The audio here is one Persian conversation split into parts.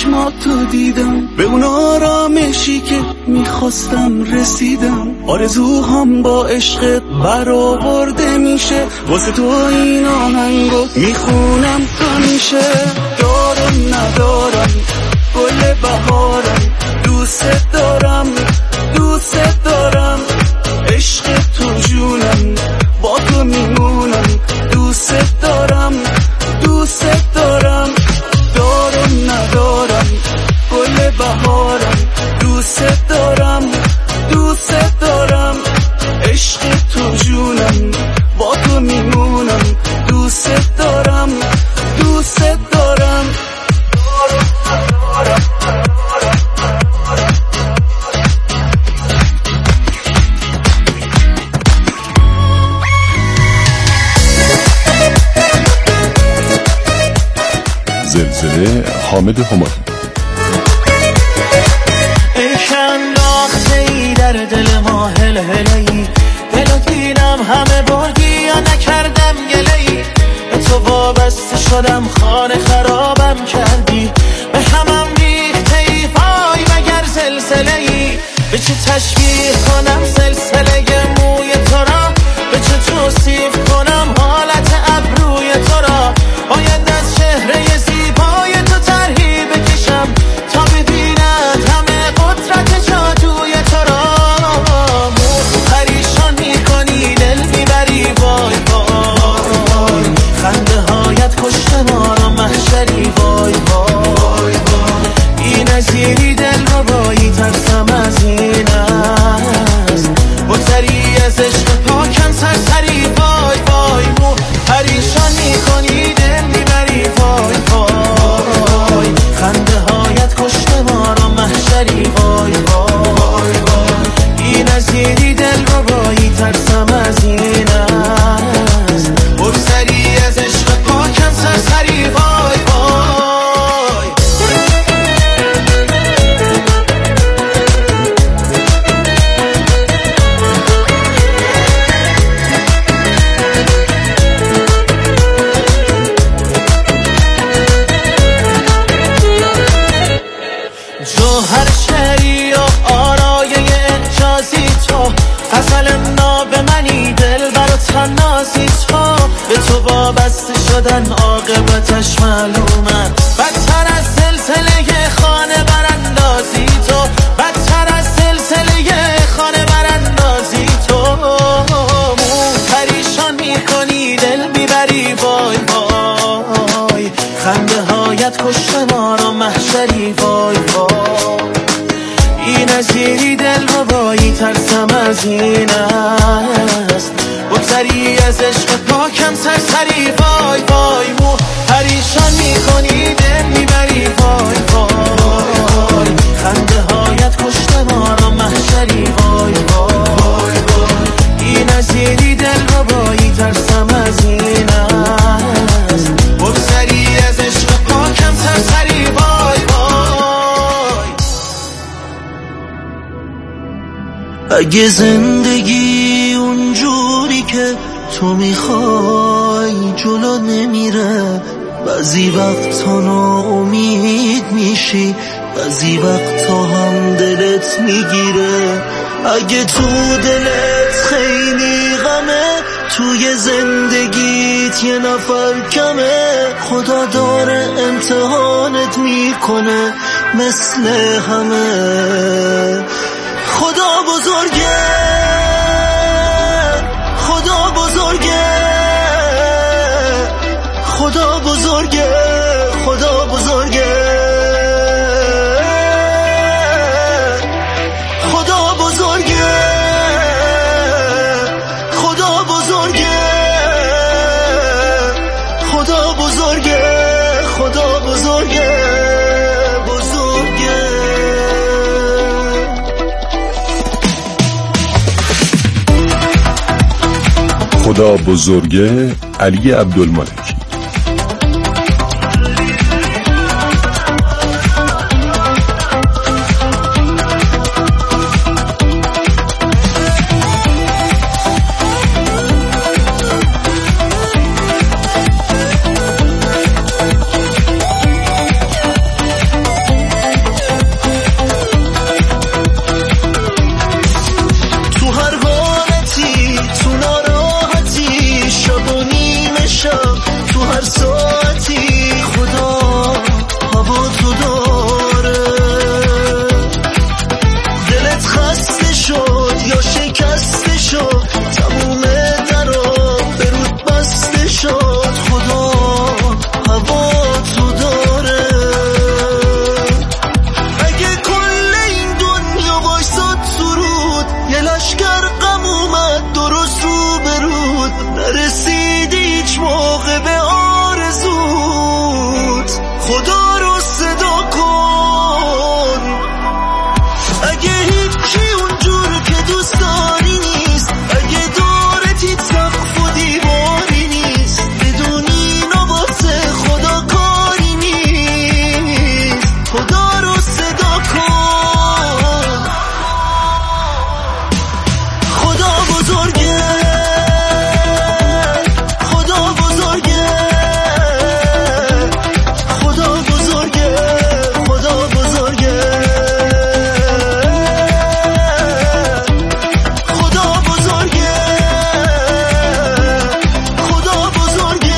چشماتو دیدم، به اون آرامشی که میخواستم رسیدم. آرزوهام با عشقت برآورده میشه، واسه تو این آهنگو میخونم همیشه. دارم ندارم گل بهارم، دوست دارم دوست دارم، عشق تو جونم با تو میمونم. دوست دارم دوست دارم، دارم ندارم گل بهارم، دوست دارم دوست دارم، عشق تو جونم با تو میمونم. دوست دارم دوست دارم. زلزله حامد همایی. ای که انداخته ای در دل ما هلهله ای، دلو دیدم همه بردی یا نکردم گله ای. به تو وابسته شدم خانه خرابم کردی، به همم ریخته ای پای مگر زلزله ای. به چه تشبیه کنم سلسله موی تو را، به چه توصیف کنم حالت ابروی تو را. باید از چهره زیبای تو طرحی بکشم تا ببیند همه قدرت جادوی تو را. پریشان میکنی دل میبری وای وای، خنده هایت کشته ما را محشری وای وای. این نظیری دل رو بایی ترسم از این است، بگذری از عشق پاکم سرسری وای وای. پریشان میکنی دل میبری وای وای، خنده هایت کشته ما را محشری وای وای. این نظیری دل رو بایی ترسم از این است، بگذری از عشق پاکم سرسری وای وای. جوهر شعری و آرایه اعجازی تو، غزل ناب منی دل برات نازی تو. به تو وابسته شدن عاقبتش معلومه، بدتر از سلسله خانه براندازی تو، بدتر از سلسله خانه براندازی تو. پریشان میکنی دل میبری وای وای، خنده هایت کشته ما را محشری وای وای. این نظیری دل رو بایی ترسم از این است، بگذری از عشق پاکم سرسری وای وای. پریشان میکنی دل میبری وای وای، خنده هایت کشته ما را محشری وای وای. این نظیری دل رو بایی ترسم از این است، بگذری از عشق پاکم سرسری وای وای. اگه زندگی اونجوری که تو میخوای جلو نمیره، بعضی وقتا ناامید میشی، بعضی وقتا هم دلت میگیره. اگه تو دلت خیلی غمه، توی زندگیت یه نفر کمه، خدا داره امتحانت میکنه مثل همه. خدا بزرگه خدا بزرگه خدا بزرگه خدا بزرگه خدا بزرگه خدا بزرگه خدا بزرگه خدا بزرگه بزرگه. خدا بزرگه علی عبدالمالکی. موقع به آرزوت خدا رو صدا کن. اگه هیچی اونجور که دوست داری نیست، اگه دورتی سقف و دیواری نیست، بدون اینا واسه خدا کاری نیست. خدا رو صدا کن. خدا بزرگه، خدا بزرگه، خدا بزرگه، خدا بزرگه، خدا بزرگه، خدا بزرگه،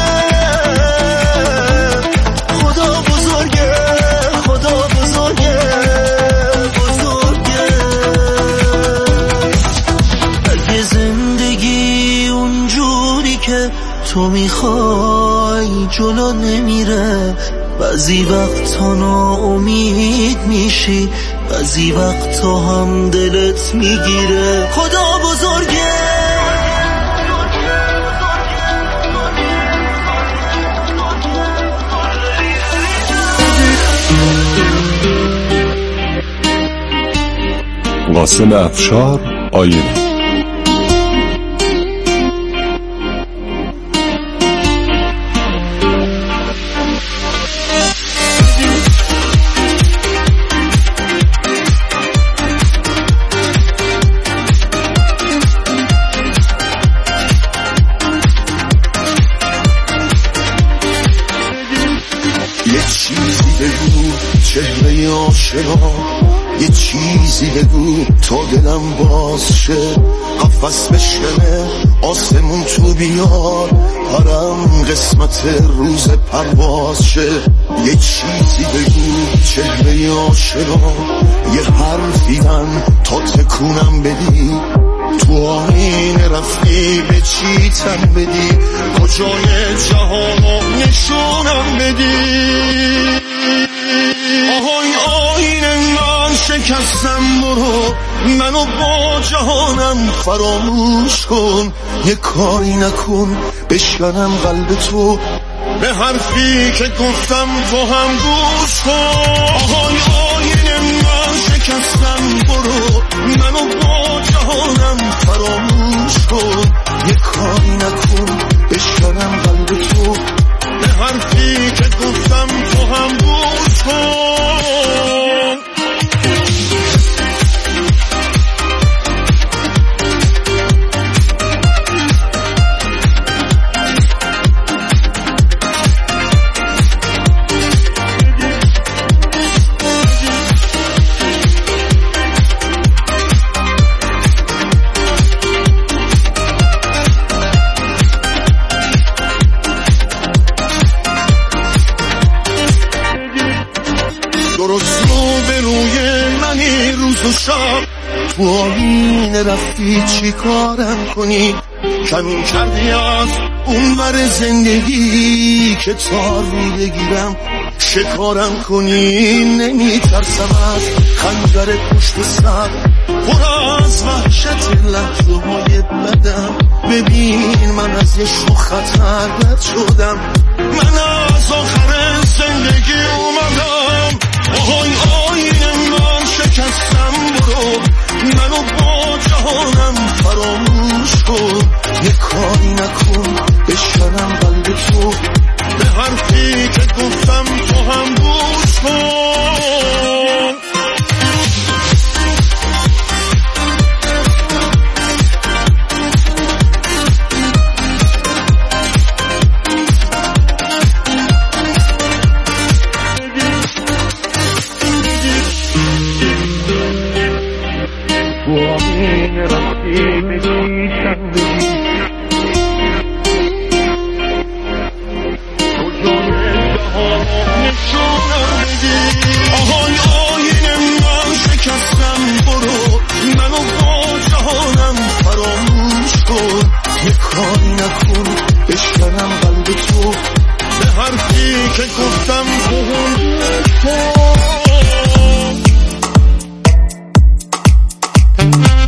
خدا بزرگه، خدا بزرگه، بزرگه. اگه زندگی اونجوری که تو میخوای جلو نمیره، بعضی وقتا ناامید میشی، بعضی وقتا هم دلت میگیره. خدا بزرگه. قاسم افشار، آینه. یه چیزی بگو چهره آشنا، یه چیزی بگو تا دلم باز شه. قفس بشکنه آسمون تو بیار، پرم قسمت روز پرواز شه. یه چیزی بگو چهره آشنا، یه حرفی من تا تکونم بدی. تو آینه رفتی به چی تن بدی، کجای جهانو نشونم بدی. آهای آینه من شکستم، برو منو با جهانم فراموش کن. یه کاری نکن بشکنم قلب تو، به حرفی که گفتم تو هم گوش کن. آهای آینه من شکستم، برو منو با جهانم فراموش کن. یه کاری نکن بشکنم قلب تو، به حرفی که گفتم تو هم گوش کن. درست رو به روی منی روز و شب، تو آینه رفتی چی کارم کنی. کمین کردی از اون ور زندگی که تار بگیرم شکارم کنی. نمی ترسم از خنجر پشت سر، پر از وحشت لحظه های بدم. ببین من از یه شو خطر رد شدم، من از آخر زندگی اومدم. آهای آینه من شکستم، برو منو با جهانم فراموش کن. یه کاری نکن بشکنم قلب تو، به حرفی که گفتم تو هم گوش کن.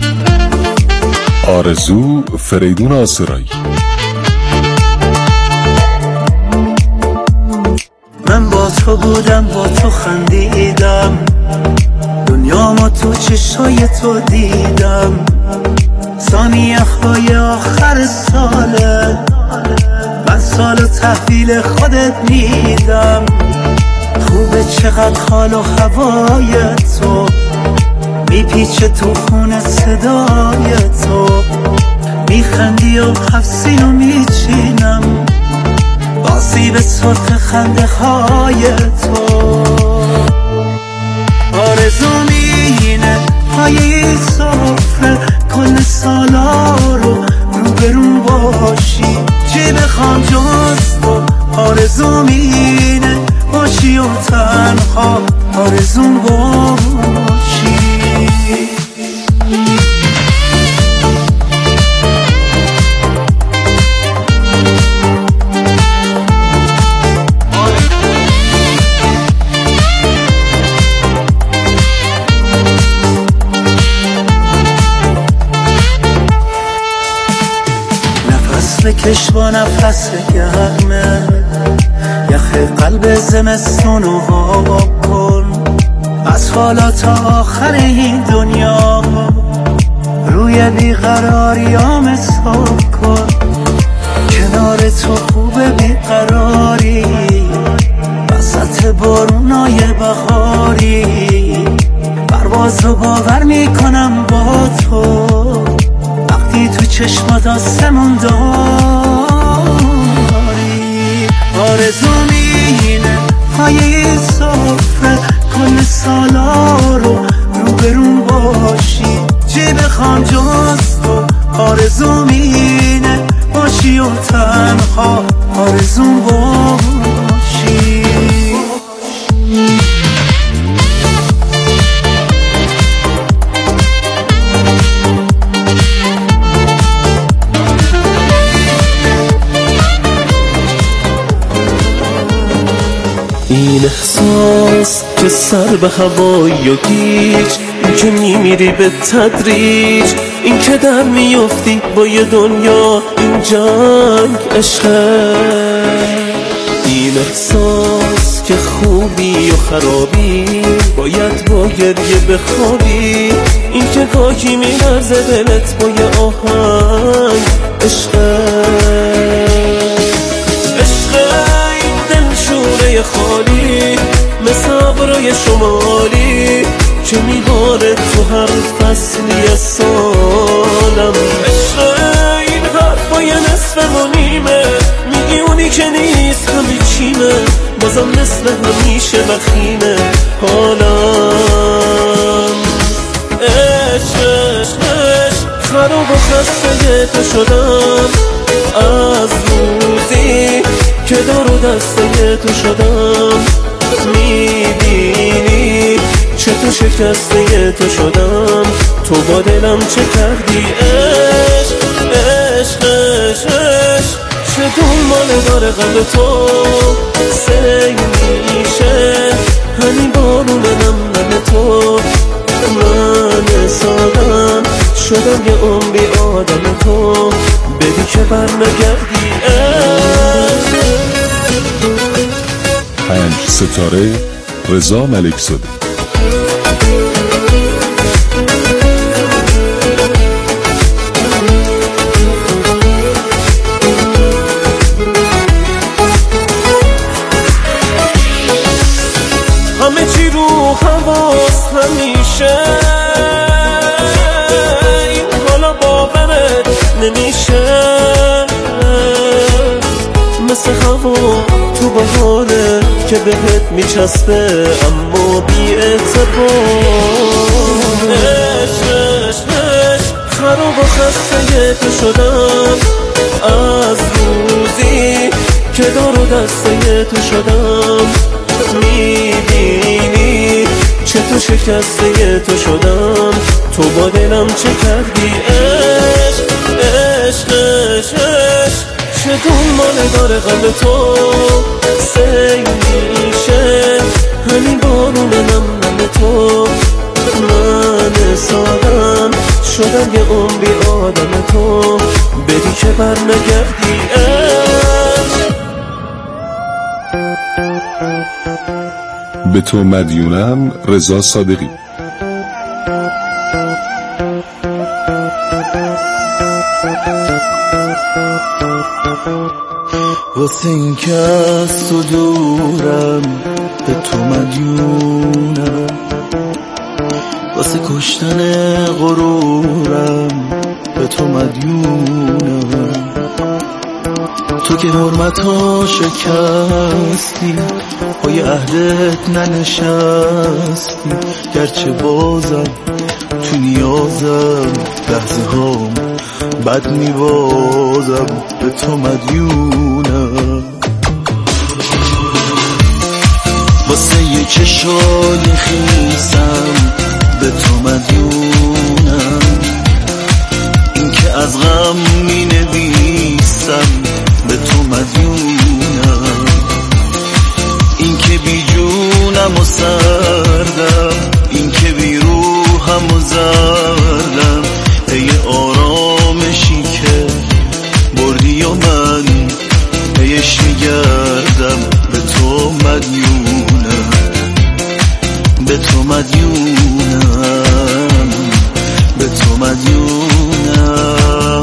آرزو فریدون آسرایی. من با تو بودم، با تو خندیدم، دنیامو تو چشای تو دیدم. ثانیه های آخر ساله، من سالو تحویل خودت میدم. خوبه چقدر حال و هوای تو، میپیچه تو خون صدای تو. میخندی و حفظینو میچینم، آسیب سرخ خنده های تو. آرزوم اینه پای سفره کل سالا رو روبرون باشی، چی بخوام جز تو. آرزوم اینه باشی و تنها آرزوم باشی. بکش با نفس گرمه، یخ قلب زمستونو آب کن. از حالا تا آخر این دنیا روی بیقراریام حساب کن. کنار تو خوبه بیقراری، وسط بارونای بهاری. پرواز رو باور میکنم با تو، وقتی تو چشمات آسمون داری. آرزوم اینه پای سفره کل سالا رو روبرون باشی، چی بخوام جز تو. آرزوم اینه باشی و تنها آرزوم باشی. این احساس که سر به هوایی و گیج، این که میمیری به تدریج، این که در میافتی با یه دنیا این جنگ عشقه. این احساس که خوبی و خرابی باید با گریه بخوابی، این که گاهی میلرزه دلت با یه آهنگ عشقه. شوره خالی مثل ابرای شمالی که میباره تو هر فصلی از سالم. عشق این حرفای نصف و نیمه، میگی اونی که نیست همه چیمه، بازم مثل همیشه بخیمه حالم. عشق خراب و خسته تو شدم، از روزی که دور و دسته تو شدم. میبینی چه تو شکسته تو شدم، تو با دلم چه کردی. عشق عشق عشق عشق چه دنباله داره قلب تو، سیل میشه همین بارون نم تو. من سادم شدم یه عمری آدم تو، بدی که برنگردی. 5 ستاره رضا ملک‌زاده. همه چی رو حواس همیشه، این حالا باورت نمیشه. مثل هوا تو بهاره که بهت میچسبه اما بی اعتبار. عشق خراب و خسته تو شدم، از روزی که دور و دسته تو شدم. میبینی چه تو شکسته تو شدم، تو با دلم چه کردی. عشق عشق عشق عشق چه دنباله داره قلب تو، سیل میشه همین بارون نم تو. من سادم شدم یه عمری آدم تو، بدی که برنگردی. به تو مدیونم رضا صادقی. واسه این که از تو دورم به تو مدیونم، واسه کشتن غرورم به تو مدیونم. تو که حرمت‌ها شکستی، پای عهدت ننشستی، گرچه بازم تو نیازم لحظه هام بد میبازم به تو مدیونم. واسه یه چشای خیسم به تو مدیونم، این که از غم می نویسم به تو مدیونم، این که بی جونم و سردم، این که بی روحم و زردم، ای آرامشی که بردی و من پیش میگردم به تو مدیونم، به تو مدیونم، به تو مدیونم،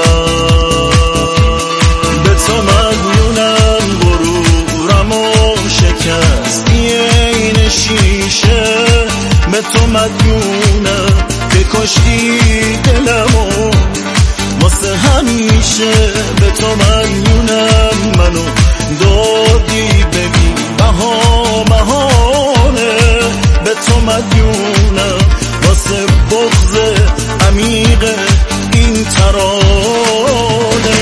به تو مدیونم. غرورم و شکستی این شیشه، به تو مدیونم که کشتی دلمو واسه همیشه، به تو مدیونم. منو دادی ببین بهانه، به تو مدیونم واسه بغض عمیق این ترانه.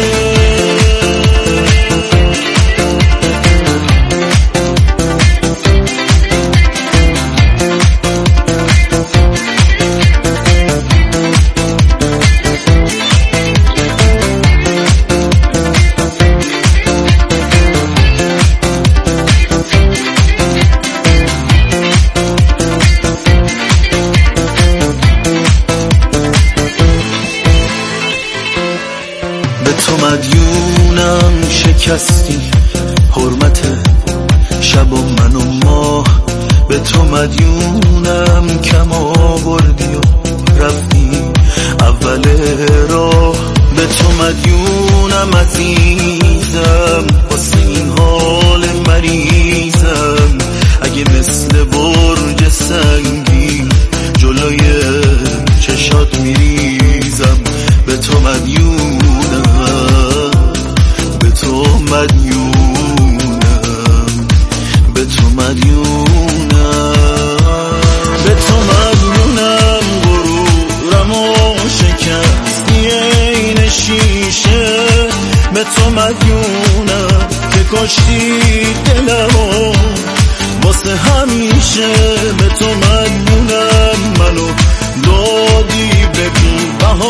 مدیونم شکستی حرمت شب و من و ماه، به تو مدیونم کم آوردی و رفتی اول راه، به تو مدیونم عزیزم واسه این حال مریضم، اگه مثل برج سنگی جلوی چشات میریزم به تو مدیونم، به تو مدیونم، به تو مدیونم، به تو مدیونم. غرورم و شکستی این شیشه، به تو مدیونم که کشتی دلمو واسه همیشه، به تو مدیونم. منو دادی ببین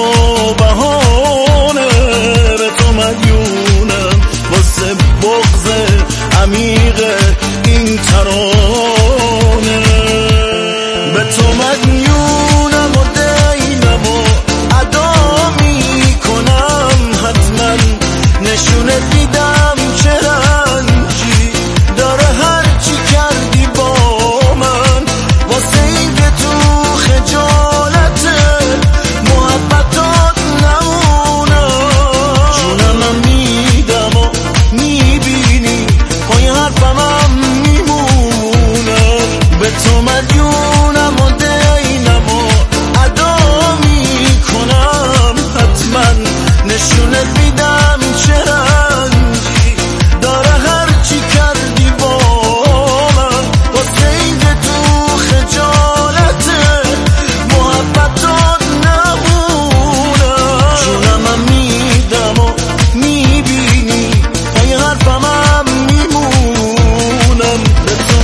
بهانه، به تو مدیونم واسه بغض عمیق این ترانه، به تو مدیونم و دینم و ادا میکنم، حتما نشونت میدم چه رنجی داره هرچی کردی با من، واسه این که تو خجالت محبتات نمونم، جونم میدم و میبینی پای حرفم میمونم، به تو مدیونم و دینم و ادا میکنم، حتما نشونت میدم چه رنجی داره هرچی کردی با من، واسه این که تو خجالت محبتات نمونم، جونم میدم و میبینی پای حرفم میمونم، به تو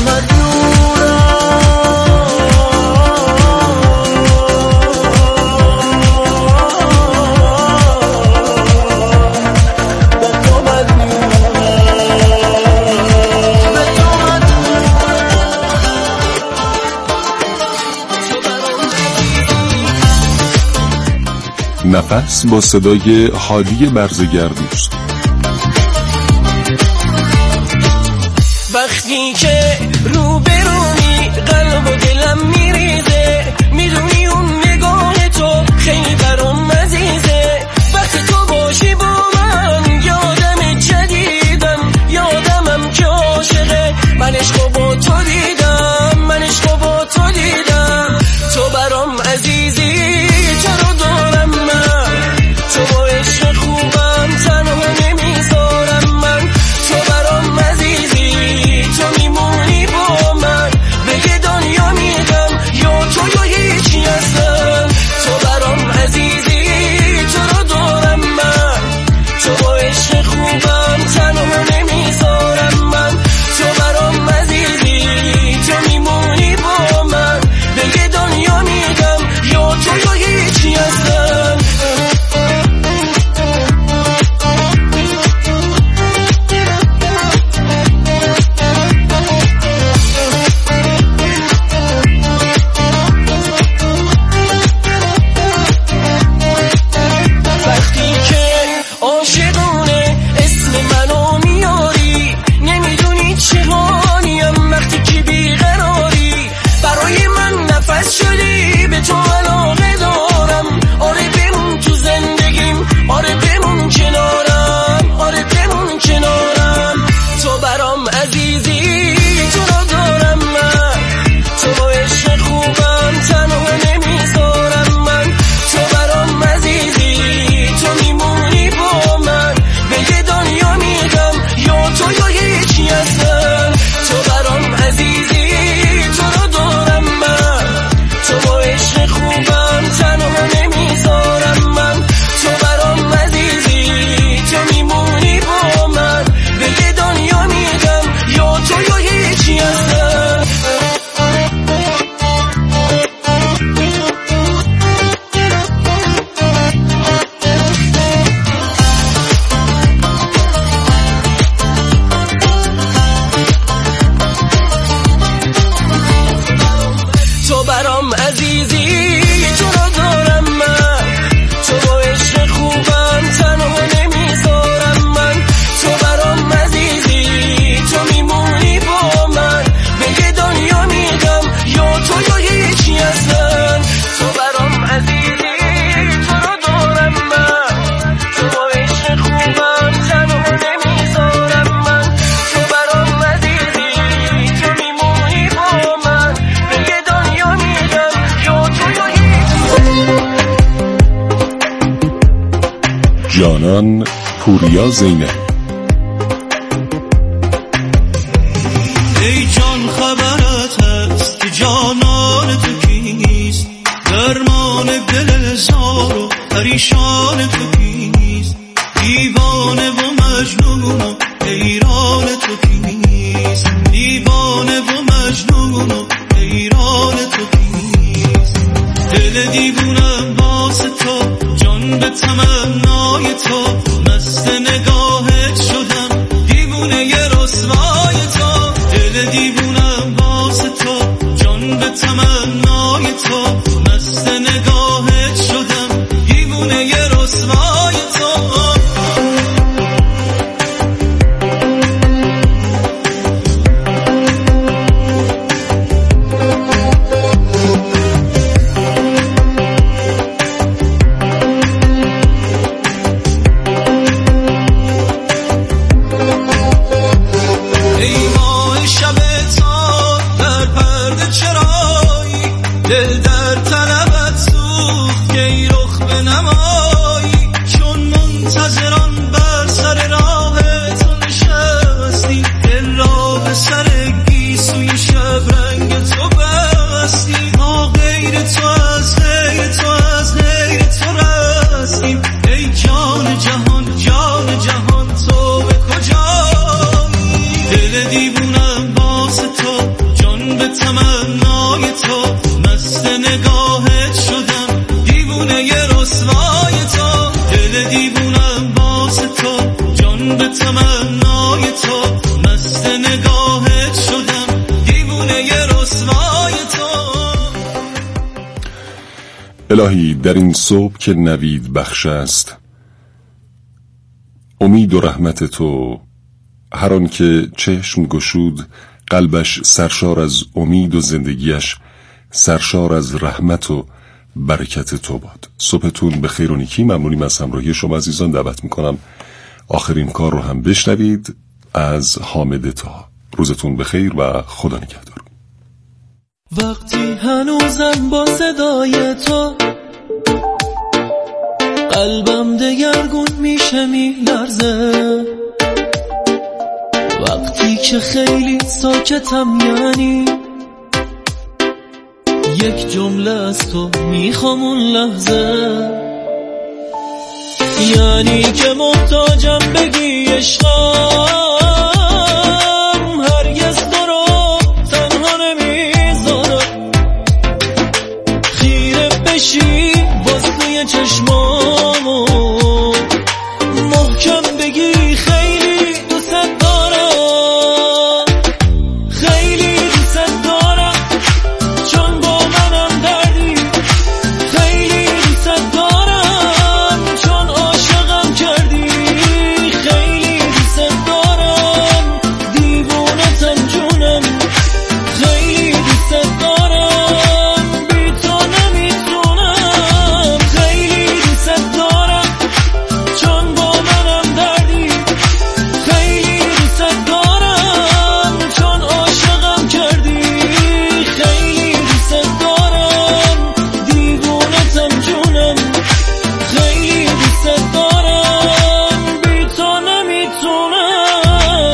نفس با صدای هادی برزگردوست. وقتی که رو برونی قلب و دلم میریزه، میدونی اون نگاه تو خیلی برام عزیزه. وقتی تو باشی با من یادم جدیدم، یادمم که عاشقه من عشقو با تو دیدم، من عشقو با تو دیدم. تو برام عزیزی تو رو دارم من، تو با عشق خوبم تنها نمیذارم من. تو برام عزیزی تو میمونی با من، به دنیا میدم یا تو یا هیچی هستم. تو برام عزیزی تو رو دارم من، تو با عشق خوبم تنها نمیذارم من. تو برام عزیزی تو میمونی با من، به دنیا میدم یا تو یا هیچی هستم. وقتی که عاشقونه اسم منو میاری، نمیدونی چگانیم وقتی که بیقراری. برای من نفس شدی به تو علاقه دارم، آره بمون تو زندگیم، آره بمون کنارم، آره بمون کنارم. تو برام عزیزی تو رو دارم من، تو با عشق خوبم تنها نمیذارم من. تو برام عزیزی تو میمونی با من، به دنیا میدم یا تو یا هیچی هستم. تو برام عزیزی تو رو دارم من، تو با عشق خوبم تنها نمیذارم من. تو برام عزیزی تو میمونی با من، به دنیا میدم یا تو یا هیچی هستم. تو برام عزیزی تو رو دارم من، تو با عشق خوبم تنها نمیذارم من. تو برام عزیزی تو میمونی با من، به دنیا میدم یا تو یا هیچی هستم. تو برام عزیزی تو رو دارم من، تو با عشق خوبم تنها نمیذارم من. تو برام عزیزی تو میمونی با من، به دنیا میدم یا تو یا هیچی. جانان پوریا زینب. ای جان خبرت هست که جانان تو کیست، درمان دل زار و پریشان تو کیست، دیوانه و مجنون و حیران تو کیست، دیوانه و مجنون و حیران تو کیست. دل دیوونم واسه تو، جان به تمنای تو، مست نگاهت شدم دیوونه ی رسوای تو. دل دیوونم واسه تو، جان به تمنای تو، مست نگاهت شدم دیوونه ی رسوای تو. دل در طلبت سوخت که ای رخ بنمایی، چون منتظران بر سر راه تو نشستی، دل را به سر گیسوی شب رنگ تو بستی. ما غیر تو از غیر تو از غیر تو رستیم، ای جان جهان جان جهان تو به کجایی. دل دیوونم واسه تو، جان به تمنای تو، مست نگاهت شدم دیوونه ی رسوای تو. دل دیوونم واسه تو، جان به تمنای تو، مست نگاهت شدم دیوونه ی رسوای تو. الهی در این صبح که نوید بخش است، امید و رحمت تو هر آن که چشم گشود قلبش سرشار از امید و زندگیش سرشار از رحمت و برکت تو باد. صبحتون به خیر و نیکی. ممنونیم از همراهی شما عزیزان. دعوت میکنم آخرین کار رو هم بشنوید از حامد طاها. روزتون به خیر و خدا نگهدار. وقتی هنوزم با صدای تو قلبم دگرگون میشه میلرزه، وقتی که خیلی ساکتم یعنی یک جمله از تو میخوام اون لحظه، یعنی که محتاجم بگی عشقم هرگز تو رو تنها نمیذارم، خیره بشی واسه چشمامو محکم بگی خیلی دوست دارم، خیلی دوست دارم چون با منم دردی، خیلی دوست دارم چون عاشقم کردی، خیلی دوست دارم دیوونتم جونم، خیلی دوست دارم بی تو نمیتونم، خیلی دوست دارم چون با منم دردی، خیلی دوست دارم چون عاشقم کردی، خیلی دوست دارم دیوونتم جونم، خیلی دوست دارم بی تو نمیتونم.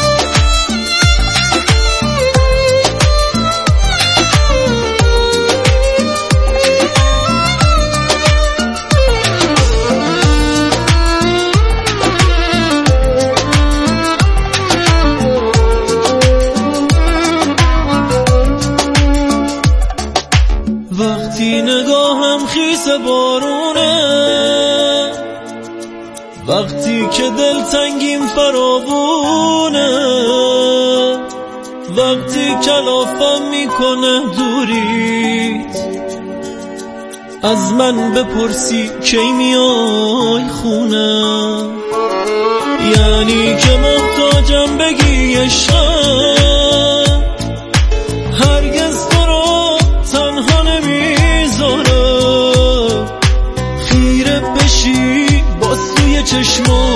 وقتی نگاهم خیس بارونه، وقتی که دلتنگیم فراوونه، وقتی کلافم میکنه دوریت، از من بپرسی کی میای خونه، یعنی که محتاجم بگی عشقم هرگز تو رو تنها نمیذارم، خیره بشی با سوی چشمام